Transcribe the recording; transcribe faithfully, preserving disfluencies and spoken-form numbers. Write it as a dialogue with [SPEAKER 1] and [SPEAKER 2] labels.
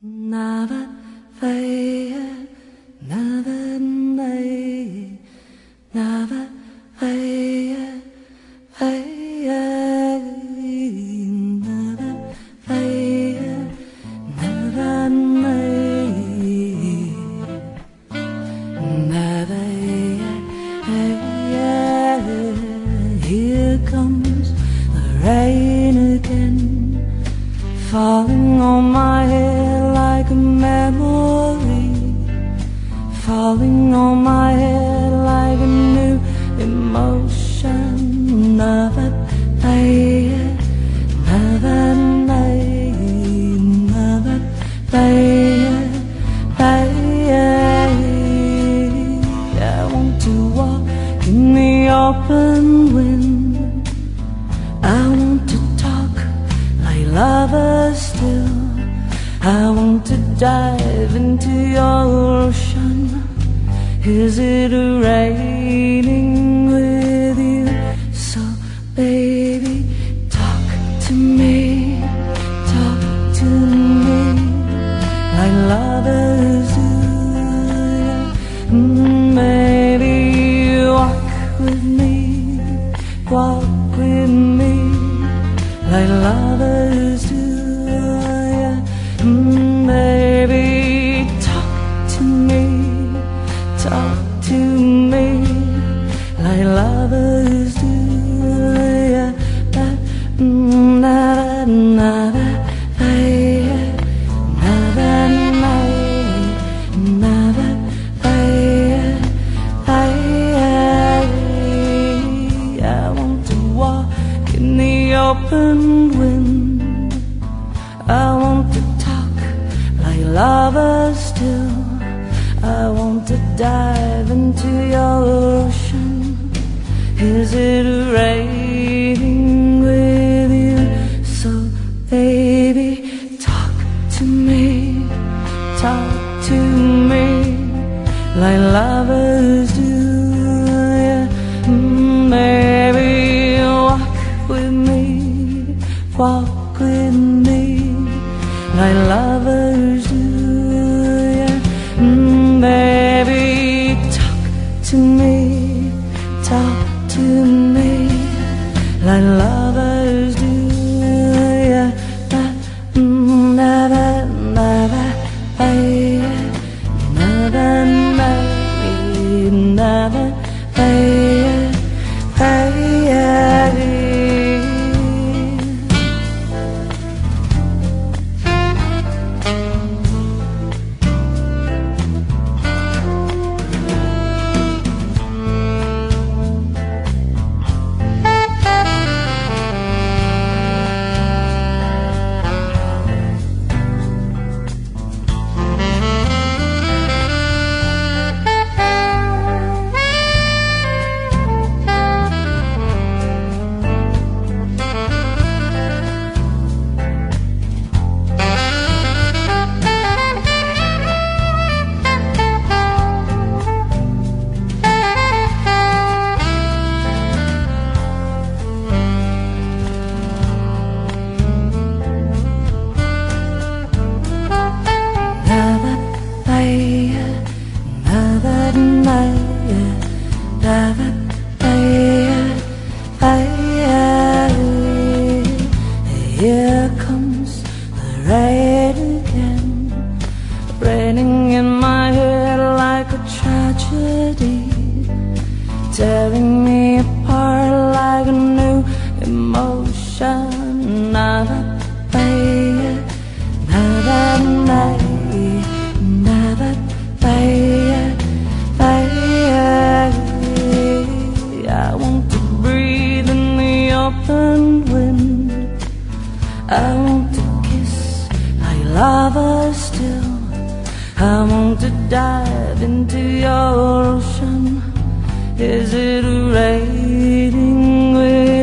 [SPEAKER 1] Never fail, never nay, never fail, fail, never fail, never nay, never fail. Here comes the rain again, falling on my head like a memory, falling on my head like a new emotion. Never fail, never nay, never fail, fail. I want to walk in the open wind, I want to talk like lovers still, I want to dive into your ocean. Is it raining with you? So baby, talk to me, talk to me like lovers do. Mm, baby, walk with me, walk with me like lovers do. Mm, baby, talk to me, talk to me like lovers do. Yeah, that, mm, never, never, fail, never, never, fail, fail. I want to walk in the open wind, I want to lovers still, I want to dive into your ocean. Is it raining with you? So baby, talk to me, talk to me like lovers do. Yeah. Mm, baby, walk with me, walk with me like lovers do. Mm, baby, talk to me, talk to me like lovers do. Yeah, that, mm, never, never, fail, never, never, fail, fail. Here comes the rain again, raining in my head like a tragedy, tearing me apart like a new emotion. Never fail, never, never fail, fail. I want to breathe in the open wind, I want to kiss like lovers still, I want to dive into your ocean. Is it raining with